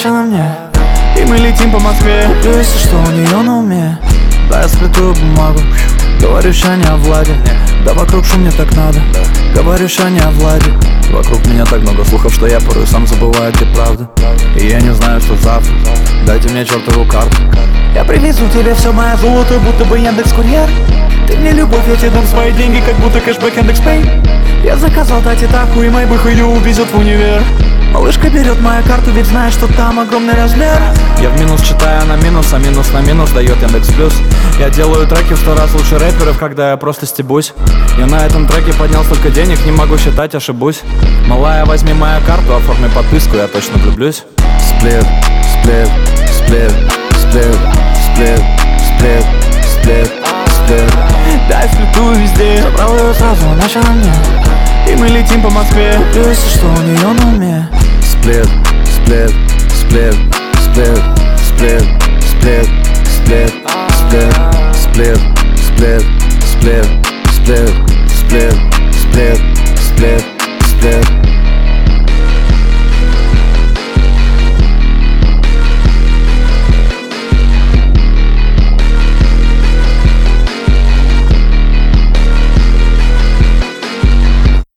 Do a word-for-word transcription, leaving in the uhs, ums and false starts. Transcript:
наша на мне, и мы летим по Москве. Куплю, если что, у нее на уме. Да, я сплетую бумагу, говорю, ща не о Владе. Да вокруг шум, мне так надо, говорю, ща не о Владе. Вокруг меня так много слухов, что я порой сам забываю, где правда. И я не знаю, что завтра, дайте мне чертову карту. Я привезу тебе все мое золото, будто бы Яндекс.Курьер. Ты мне любовь, я тебе дам свои деньги, как будто кэшбэк Яндекс.Пэй. Я заказал тати таку, и мой бых ее увезет в универ. Малышка берет мою карту, ведь знает, что там огромный размер. Я в минус читаю, а на минус, а минус на минус дает Яндекс Плюс. Я делаю треки в сто раз лучше рэперов, когда я просто стебусь. Я на этом треке поднял столько денег, не могу считать, ошибусь. Малая, возьми мою карту, оформи подписку, я точно влюблюсь. Сплит, сплит, сплит, сплит, сплит, сплит, сплит, сплит. Да, я сплитую везде. Забрал ее сразу, она ща на мне, и мы летим по Москве. Куплю, если что, у нее на уме. Сплит, сплит, сплит, сплит, сплит.